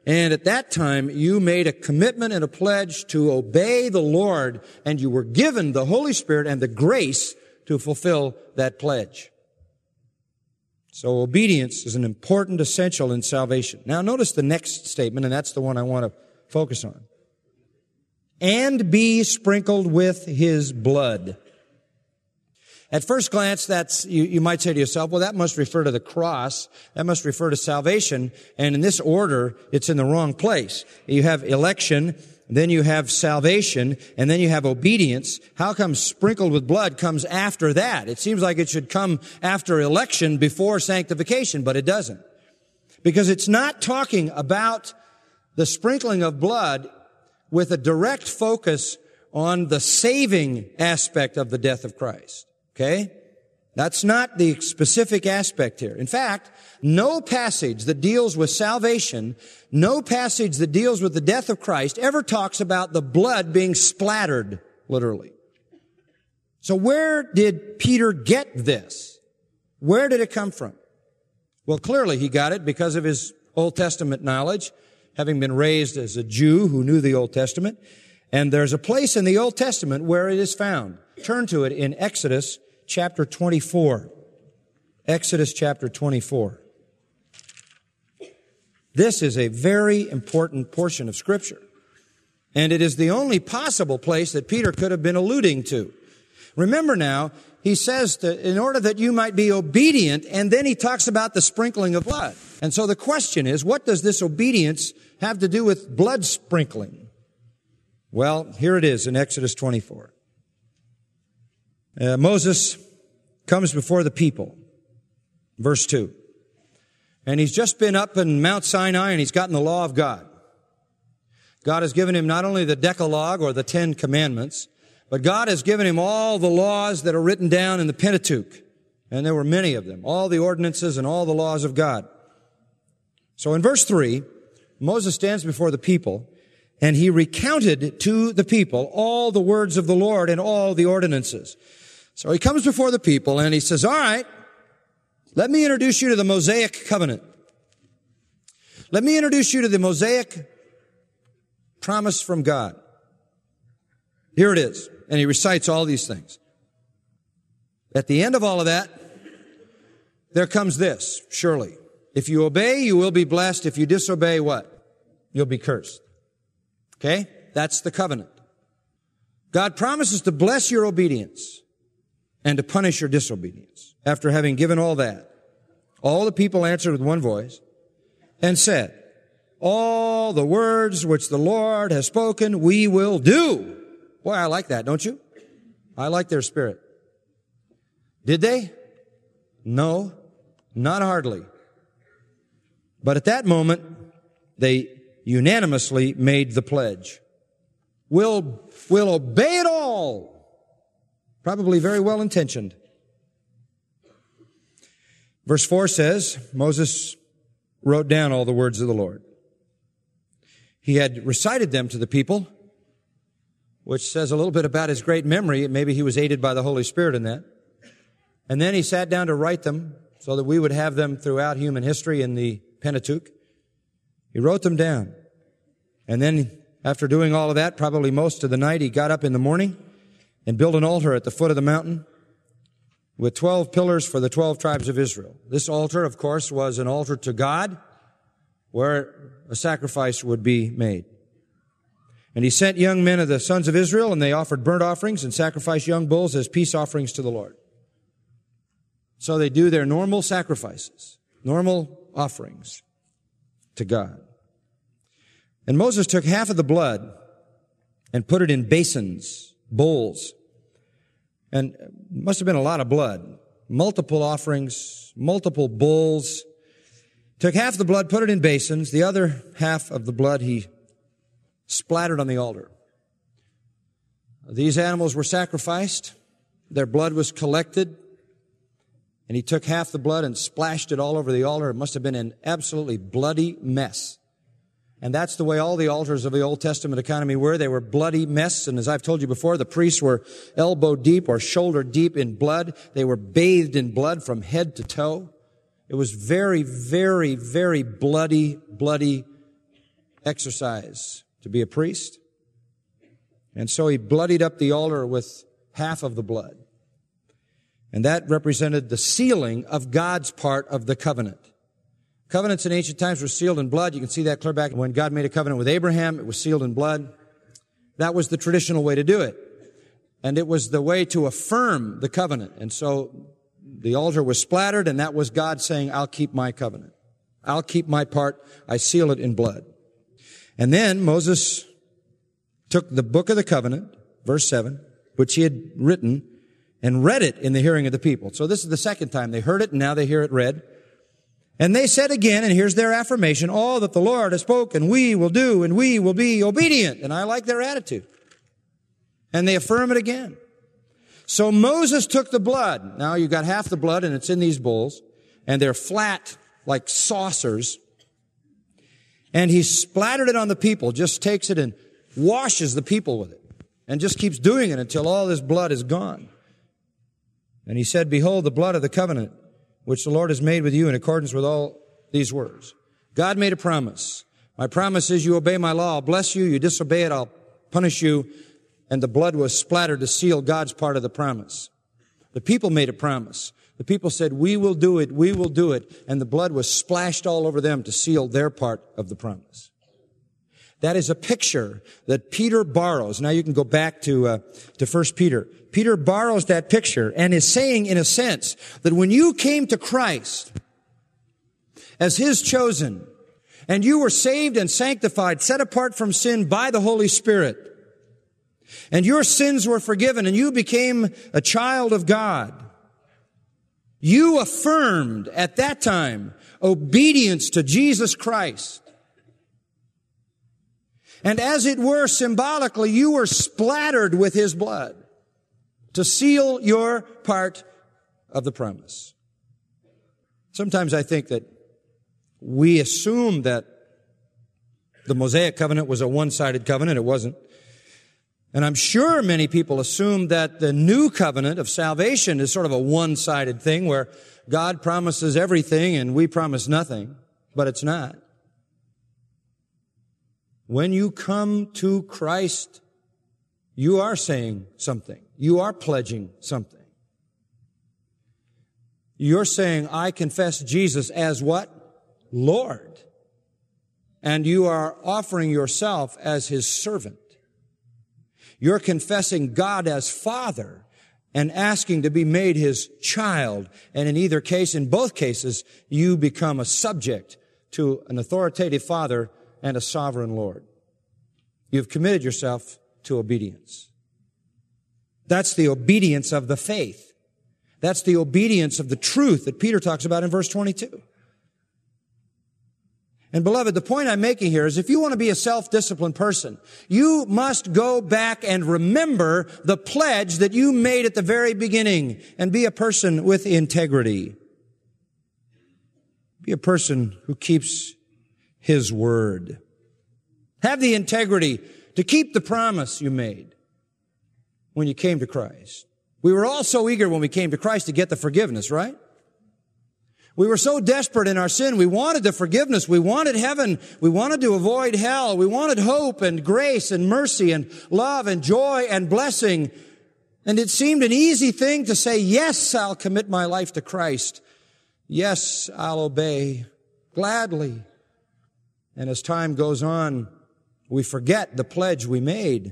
And at that time, you made a commitment and a pledge to obey the Lord, and you were given the Holy Spirit and the grace to fulfill that pledge. So obedience is an important essential in salvation. Now notice the next statement, and that's the one I want to focus on. And be sprinkled with His blood. At first glance, you might say to yourself, well, that must refer to the cross. That must refer to salvation. And in this order, it's in the wrong place. You have election, then you have salvation, and then you have obedience. How come sprinkled with blood comes after that? It seems like it should come after election before sanctification, but it doesn't. Because it's not talking about the sprinkling of blood with a direct focus on the saving aspect of the death of Christ. Okay? That's not the specific aspect here. In fact, no passage that deals with salvation, no passage that deals with the death of Christ ever talks about the blood being splattered, literally. So where did Peter get this? Where did it come from? Well, clearly he got it because of his Old Testament knowledge, having been raised as a Jew who knew the Old Testament. And there's a place in the Old Testament where it is found. Turn to it in Exodus chapter 24. Exodus chapter 24. This is a very important portion of Scripture. And it is the only possible place that Peter could have been alluding to. Remember now, he says that in order that you might be obedient, and then he talks about the sprinkling of blood. And so the question is, what does this obedience have to do with blood sprinkling? Well, here it is in Exodus 24. Moses comes before the people. Verse 2. And he's just been up in Mount Sinai and he's gotten the law of God. God has given him not only the Decalogue or the 10 Commandments, but God has given him all the laws that are written down in the Pentateuch. And there were many of them. All the ordinances and all the laws of God. So in verse 3, Moses stands before the people and he recounted to the people all the words of the Lord and all the ordinances. So he comes before the people and he says, all right, let me introduce you to the Mosaic covenant. Let me introduce you to the Mosaic promise from God. Here it is. And he recites all these things. At the end of all of that, there comes this, surely. If you obey, you will be blessed. If you disobey, what? You'll be cursed. Okay? That's the covenant. God promises to bless your obedience and to punish your disobedience. After having given all that, all the people answered with one voice and said, all the words which the Lord has spoken, we will do. Boy, I like that, don't you? I like their spirit. Did they? No, not hardly. But at that moment, they unanimously made the pledge. We'll obey it all. Probably very well intentioned. Verse 4 says, Moses wrote down all the words of the Lord. He had recited them to the people, which says a little bit about his great memory. Maybe he was aided by the Holy Spirit in that. And then he sat down to write them so that we would have them throughout human history in the Pentateuch. He wrote them down. And then after doing all of that, probably most of the night, he got up in the morning and built an altar at the foot of the mountain with 12 pillars for the 12 tribes of Israel. This altar, of course, was an altar to God where a sacrifice would be made. And he sent young men of the sons of Israel, and they offered burnt offerings and sacrificed young bulls as peace offerings to the Lord. So they do their normal sacrifices, normal offerings to God. And Moses took half of the blood and put it in basins, bowls. And it must have been a lot of blood. Multiple offerings, multiple bowls. Took half the blood, put it in basins. The other half of the blood he splattered on the altar. These animals were sacrificed. Their blood was collected. And he took half the blood and splashed it all over the altar. It must have been an absolutely bloody mess. And that's the way all the altars of the Old Testament economy were. They were bloody mess. And as I've told you before, the priests were elbow deep or shoulder deep in blood. They were bathed in blood from head to toe. It was very, very, very bloody exercise to be a priest. And so he bloodied up the altar with half of the blood. And that represented the sealing of God's part of the covenant. Covenants in ancient times were sealed in blood. You can see that clear back when God made a covenant with Abraham. It was sealed in blood. That was the traditional way to do it. And it was the way to affirm the covenant. And so the altar was splattered, and that was God saying, I'll keep my covenant. I'll keep my part. I seal it in blood. And then Moses took the book of the covenant, verse 7, which he had written, and read it in the hearing of the people. So this is the second time they heard it, and now they hear it read. And they said again, and here's their affirmation, all that the Lord has spoken, we will do, and we will be obedient. And I like their attitude. And they affirm it again. So Moses took the blood. Now you've got half the blood, and it's in these bowls, and they're flat like saucers. And he splattered it on the people, just takes it and washes the people with it, and just keeps doing it until all this blood is gone. And he said, behold, the blood of the covenant, which the Lord has made with you in accordance with all these words. God made a promise. My promise is you obey my law, I'll bless you. You disobey it, I'll punish you. And the blood was splattered to seal God's part of the promise. The people made a promise. The people said, we will do it, we will do it. And the blood was splashed all over them to seal their part of the promise. That is a picture that Peter borrows. Now you can go back to 1 Peter. Peter borrows that picture and is saying, in a sense, that when you came to Christ as His chosen, and you were saved and sanctified, set apart from sin by the Holy Spirit, and your sins were forgiven, and you became a child of God, you affirmed at that time obedience to Jesus Christ. And as it were, symbolically, you were splattered with His blood to seal your part of the promise. Sometimes I think that we assume that the Mosaic covenant was a one-sided covenant. It wasn't. And I'm sure many people assume that the new covenant of salvation is sort of a one-sided thing where God promises everything and we promise nothing, but it's not. When you come to Christ, you are saying something. You are pledging something. You're saying, I confess Jesus as what? Lord. And you are offering yourself as His servant. You're confessing God as Father and asking to be made His child. And in either case, in both cases, you become a subject to an authoritative Father and a sovereign Lord. You've committed yourself to obedience. That's the obedience of the faith. That's the obedience of the truth that Peter talks about in verse 22. And beloved, the point I'm making here is if you want to be a self-disciplined person, you must go back and remember the pledge that you made at the very beginning and be a person with integrity. Be a person who keeps His word. Have the integrity to keep the promise you made when you came to Christ. We were all so eager when we came to Christ to get the forgiveness, right? We were so desperate in our sin. We wanted the forgiveness. We wanted heaven. We wanted to avoid hell. We wanted hope and grace and mercy and love and joy and blessing. And it seemed an easy thing to say, yes, I'll commit my life to Christ. Yes, I'll obey gladly. And as time goes on, we forget the pledge we made.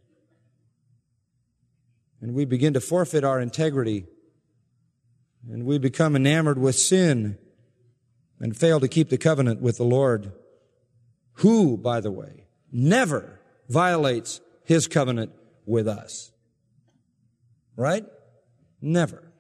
And we begin to forfeit our integrity. And we become enamored with sin and fail to keep the covenant with the Lord, who, by the way, never violates His covenant with us. Right? Never.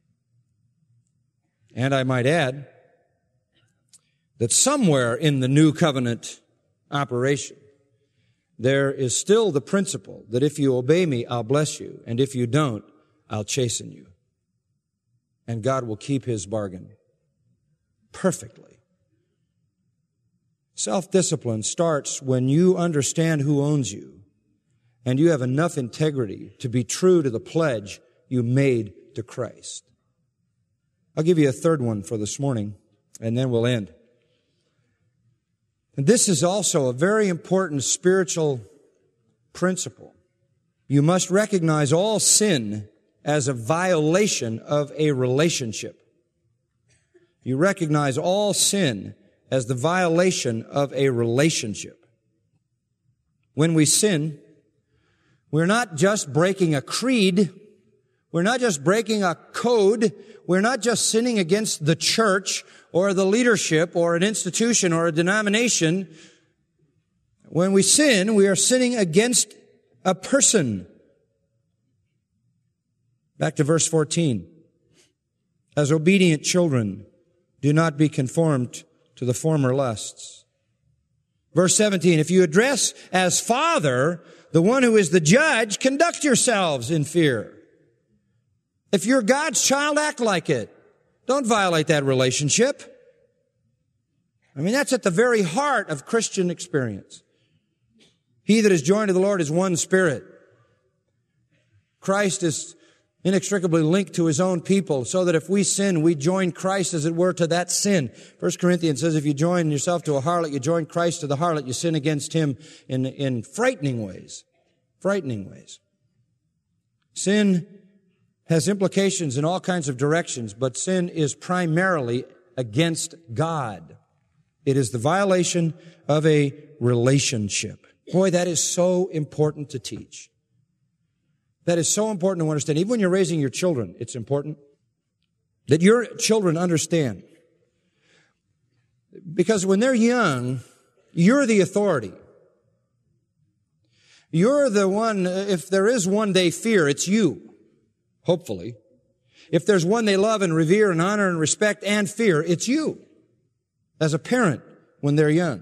And I might add that somewhere in the new covenant operation, there is still the principle that if you obey me, I'll bless you, and if you don't, I'll chasten you. And God will keep His bargain perfectly. Self-discipline starts when you understand who owns you and you have enough integrity to be true to the pledge you made to Christ. I'll give you a third one for this morning, and then we'll end. And this is also a very important spiritual principle. You must recognize all sin as a violation of a relationship. You recognize all sin as the violation of a relationship. When we sin, we're not just breaking a creed. We're not just breaking a code. We're not just sinning against the church or the leadership or an institution or a denomination. When we sin, we are sinning against a person. Back to verse 14. As obedient children, do not be conformed to the former lusts. Verse 17, if you address as Father the one who is the judge, conduct yourselves in fear. If you're God's child, act like it. Don't violate that relationship. I mean, that's at the very heart of Christian experience. He that is joined to the Lord is one spirit. Christ is inextricably linked to His own people, so that if we sin, we join Christ, as it were, to that sin. 1 Corinthians says, if you join yourself to a harlot, you join Christ to the harlot. You sin against Him in frightening ways. Frightening ways. Sin has implications in all kinds of directions, but sin is primarily against God. It is the violation of a relationship. Boy, that is so important to teach. That is so important to understand. Even when you're raising your children, it's important that your children understand. Because when they're young, you're the authority. You're the one, if there is one they fear, it's you. Hopefully. If there's one they love and revere and honor and respect and fear, it's you. As a parent when they're young.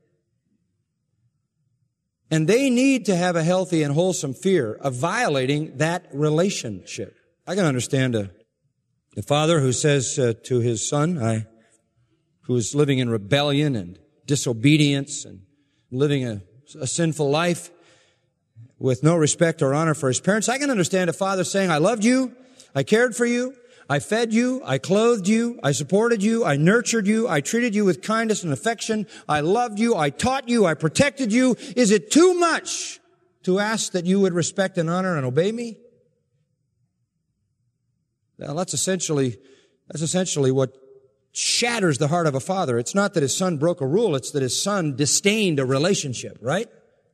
And they need to have a healthy and wholesome fear of violating that relationship. I can understand a father who says to his son, who is living in rebellion and disobedience and living a sinful life with no respect or honor for his parents. I can understand a father saying, I loved you, I cared for you, I fed you, I clothed you, I supported you, I nurtured you, I treated you with kindness and affection, I loved you, I taught you, I protected you. Is it too much to ask that you would respect and honor and obey me? Now, that's essentially what shatters the heart of a father. It's not that his son broke a rule, it's that his son disdained a relationship, right?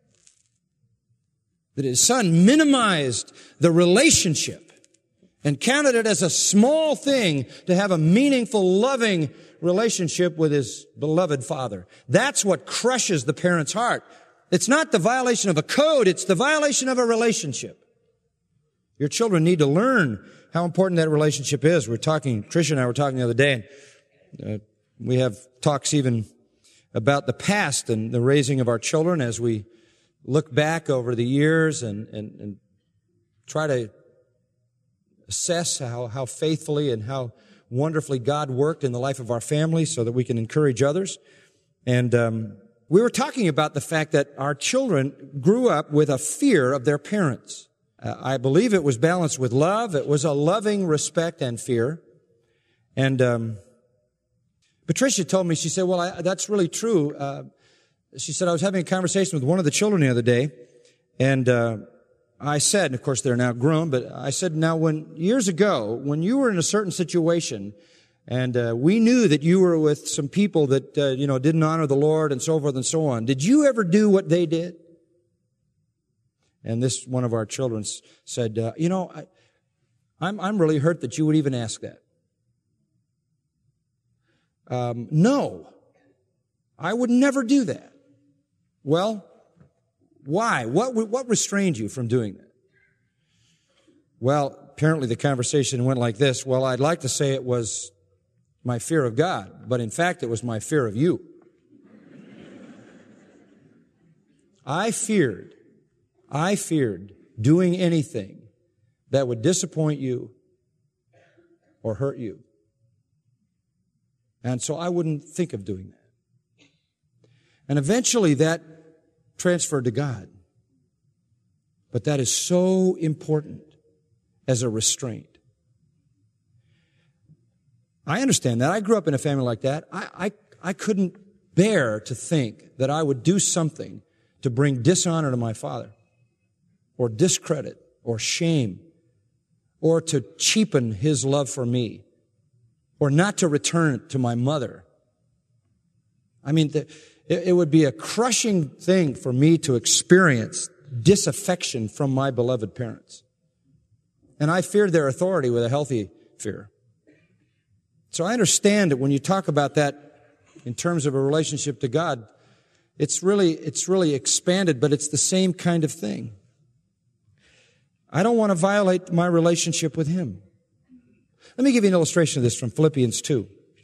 That his son minimized the relationship and counted it as a small thing to have a meaningful, loving relationship with his beloved father. That's what crushes the parent's heart. It's not the violation of a code, it's the violation of a relationship. Your children need to learn how important that relationship is. Tricia and I were talking the other day, and we have talks even about the past and the raising of our children as we look back over the years and try to assess how faithfully and how wonderfully God worked in the life of our family so that we can encourage others. And we were talking about the fact that our children grew up with a fear of their parents. I believe it was balanced with love. It was a loving respect and fear. And Patricia told me, she said, well, that's really true. She said, I was having a conversation with one of the children the other day, and I said, and of course they're now grown, but I said, now years ago, when you were in a certain situation, and we knew that you were with some people that, didn't honor the Lord and so forth and so on, did you ever do what they did? And this one of our children said, I'm really hurt that you would even ask that. No, I would never do that. Well, why? What restrained you from doing that? Well, apparently the conversation went like this. Well, I'd like to say it was my fear of God, but in fact it was my fear of you. I feared doing anything that would disappoint you or hurt you. And so I wouldn't think of doing that. And eventually that transferred to God. But that is so important as a restraint. I understand that. I grew up in a family like that. I couldn't bear to think that I would do something to bring dishonor to my father, or discredit, or shame, or to cheapen his love for me, or not to return it to my mother. I mean, it would be a crushing thing for me to experience disaffection from my beloved parents. And I feared their authority with a healthy fear. So I understand that when you talk about that in terms of a relationship to God, it's really expanded, but it's the same kind of thing. I don't want to violate my relationship with Him. Let me give you an illustration of this from Philippians 2.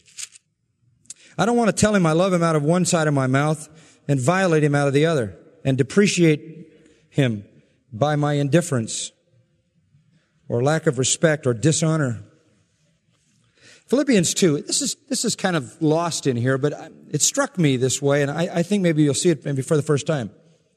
I don't want to tell Him I love Him out of one side of my mouth and violate Him out of the other and depreciate Him by my indifference or lack of respect or dishonor. Philippians 2, this is kind of lost in here, but it struck me this way, and I think maybe you'll see it maybe for the first time.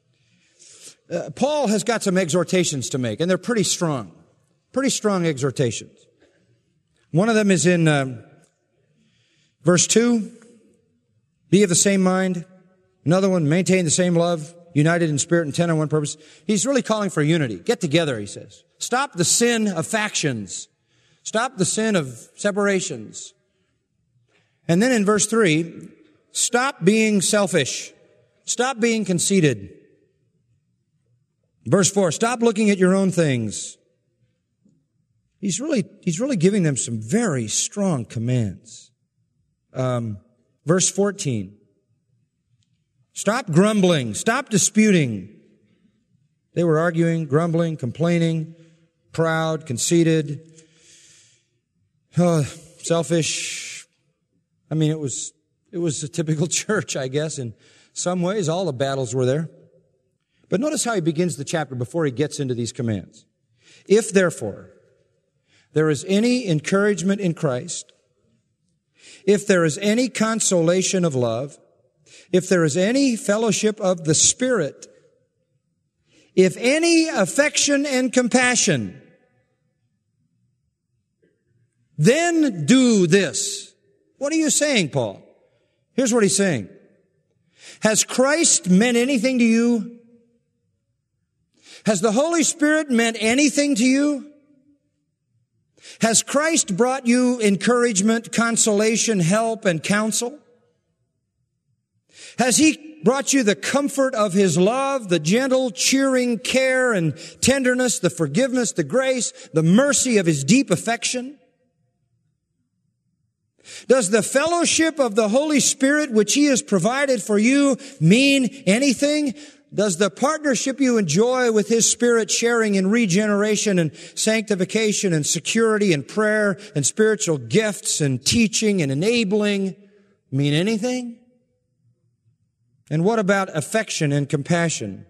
Paul has got some exhortations to make, and they're pretty strong exhortations. One of them is in verse 2, be of the same mind. Another one, maintain the same love, united in spirit, intent on one purpose. He's really calling for unity. Get together, he says. Stop the sin of factions. Stop the sin of separations. And then in verse 3, stop being selfish. Stop being conceited. Verse 4, stop looking at your own things. He's really giving them some very strong commands. Verse 14, stop grumbling. Stop disputing. They were arguing, grumbling, complaining, proud, conceited, selfish. I mean, it was a typical church, I guess. In some ways, all the battles were there. But notice how he begins the chapter before he gets into these commands. If, therefore, there is any encouragement in Christ, if there is any consolation of love, if there is any fellowship of the Spirit, if any affection and compassion, then do this. What are you saying, Paul? Here's what he's saying. Has Christ meant anything to you? Has the Holy Spirit meant anything to you? Has Christ brought you encouragement, consolation, help, and counsel? Has He brought you the comfort of His love, the gentle, cheering care and tenderness, the forgiveness, the grace, the mercy of His deep affection? Does the fellowship of the Holy Spirit, which He has provided for you, mean anything? Does the partnership you enjoy with His Spirit, sharing in regeneration and sanctification and security and prayer and spiritual gifts and teaching and enabling mean anything? And what about affection and compassion?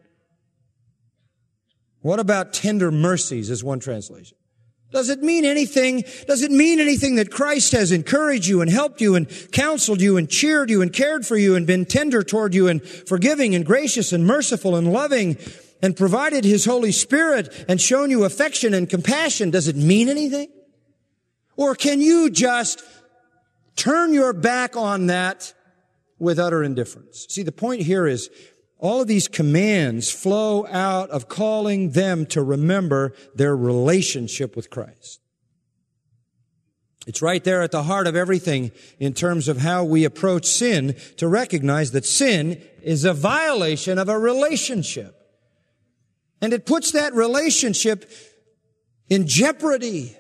What about tender mercies, is one translation? Does it mean anything? Does it mean anything that Christ has encouraged you and helped you and counseled you and cheered you and cared for you and been tender toward you and forgiving and gracious and merciful and loving and provided His Holy Spirit and shown you affection and compassion? Does it mean anything? Or can you just turn your back on that with utter indifference? See, the point here is all of these commands flow out of calling them to remember their relationship with Christ. It's right there at the heart of everything in terms of how we approach sin, to recognize that sin is a violation of a relationship. And it puts that relationship in jeopardy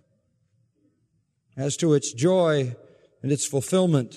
as to its joy and its fulfillment.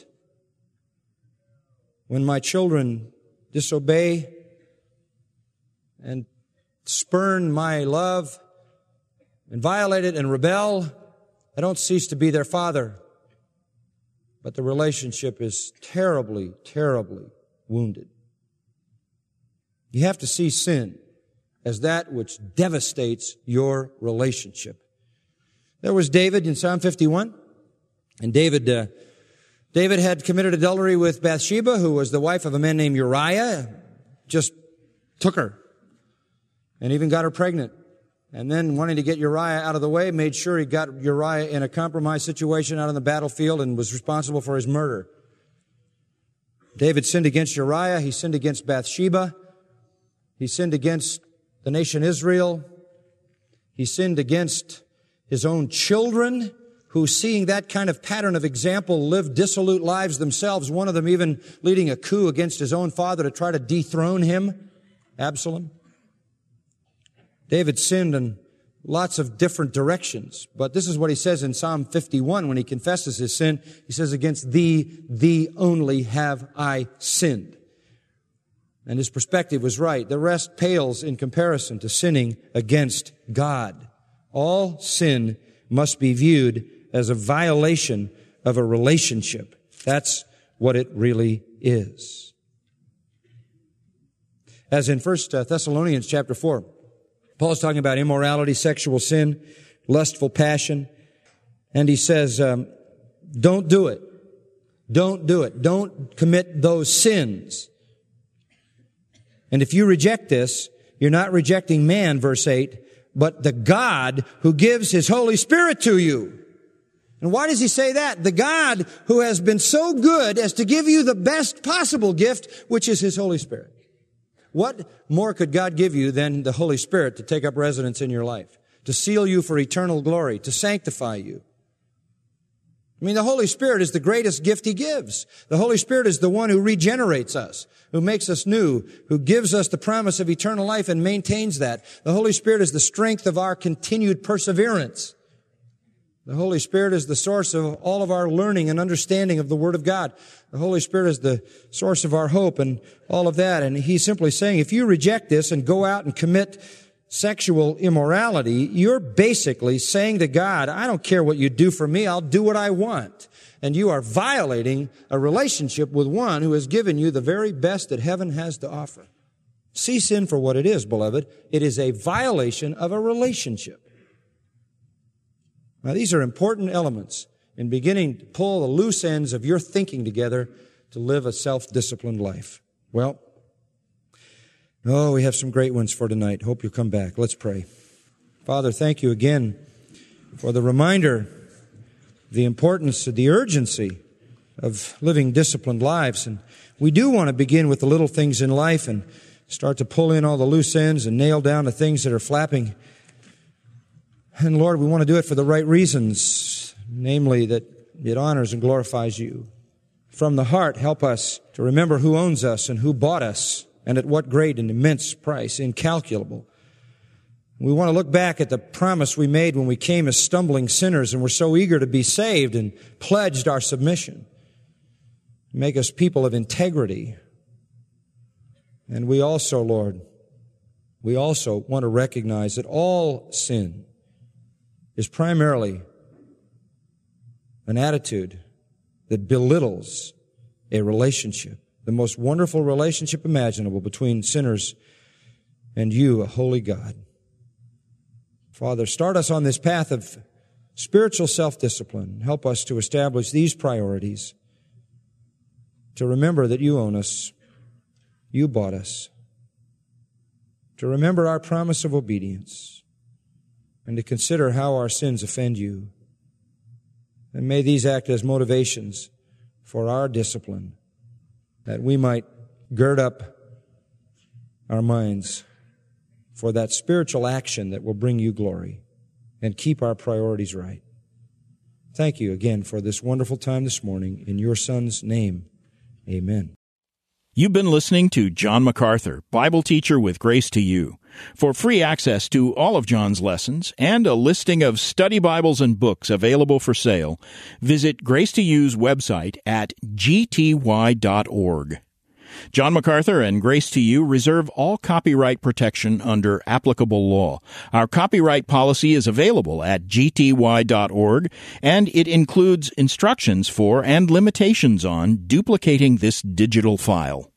When my children disobey and spurn my love and violate it and rebel, I don't cease to be their father. But the relationship is terribly, terribly wounded. You have to see sin as that which devastates your relationship. There was David in Psalm 51, and David had committed adultery with Bathsheba, who was the wife of a man named Uriah, just took her and even got her pregnant. And then wanting to get Uriah out of the way, made sure he got Uriah in a compromised situation out on the battlefield and was responsible for his murder. David sinned against Uriah. He sinned against Bathsheba. He sinned against the nation Israel. He sinned against his own children, who, seeing that kind of pattern of example, lived dissolute lives themselves, one of them even leading a coup against his own father to try to dethrone him, Absalom. David sinned in lots of different directions, but this is what he says in Psalm 51 when he confesses his sin. He says, against thee only have I sinned. And his perspective was right. The rest pales in comparison to sinning against God. All sin must be viewed as a violation of a relationship. That's what it really is. As in 1 Thessalonians chapter 4, Paul's talking about immorality, sexual sin, lustful passion, and he says, don't do it. Don't do it. Don't commit those sins. And if you reject this, you're not rejecting man, verse 8, but the God who gives His Holy Spirit to you. And why does he say that? The God who has been so good as to give you the best possible gift, which is His Holy Spirit. What more could God give you than the Holy Spirit to take up residence in your life, to seal you for eternal glory, to sanctify you? I mean, the Holy Spirit is the greatest gift He gives. The Holy Spirit is the one who regenerates us, who makes us new, who gives us the promise of eternal life and maintains that. The Holy Spirit is the strength of our continued perseverance. The Holy Spirit is the source of all of our learning and understanding of the Word of God. The Holy Spirit is the source of our hope and all of that. And He's simply saying, if you reject this and go out and commit sexual immorality, you're basically saying to God, I don't care what you do for me, I'll do what I want. And you are violating a relationship with one who has given you the very best that heaven has to offer. See sin for what it is, beloved. It is a violation of a relationship. Now, these are important elements in beginning to pull the loose ends of your thinking together to live a self-disciplined life. Well, we have some great ones for tonight. Hope you'll come back. Let's pray. Father, thank you again for the reminder, the importance, the urgency of living disciplined lives. And we do want to begin with the little things in life and start to pull in all the loose ends and nail down the things that are flapping. And Lord, we want to do it for the right reasons, namely that it honors and glorifies you. From the heart, help us to remember who owns us and who bought us, and at what great and immense price, incalculable. We want to look back at the promise we made when we came as stumbling sinners and were so eager to be saved and pledged our submission. Make us people of integrity. And we also, Lord, want to recognize that all sin is primarily an attitude that belittles a relationship, the most wonderful relationship imaginable between sinners and you, a holy God. Father, start us on this path of spiritual self-discipline. Help us to establish these priorities, to remember that you own us, you bought us, to remember our promise of obedience, and to consider how our sins offend you. And may these act as motivations for our discipline, that we might gird up our minds for that spiritual action that will bring you glory and keep our priorities right. Thank you again for this wonderful time this morning. In your Son's name, amen. You've been listening to John MacArthur, Bible teacher with Grace to You. For free access to all of John's lessons and a listing of study Bibles and books available for sale, visit Grace to You's website at gty.org. John MacArthur and Grace to You reserve all copyright protection under applicable law. Our copyright policy is available at gty.org, and it includes instructions for and limitations on duplicating this digital file.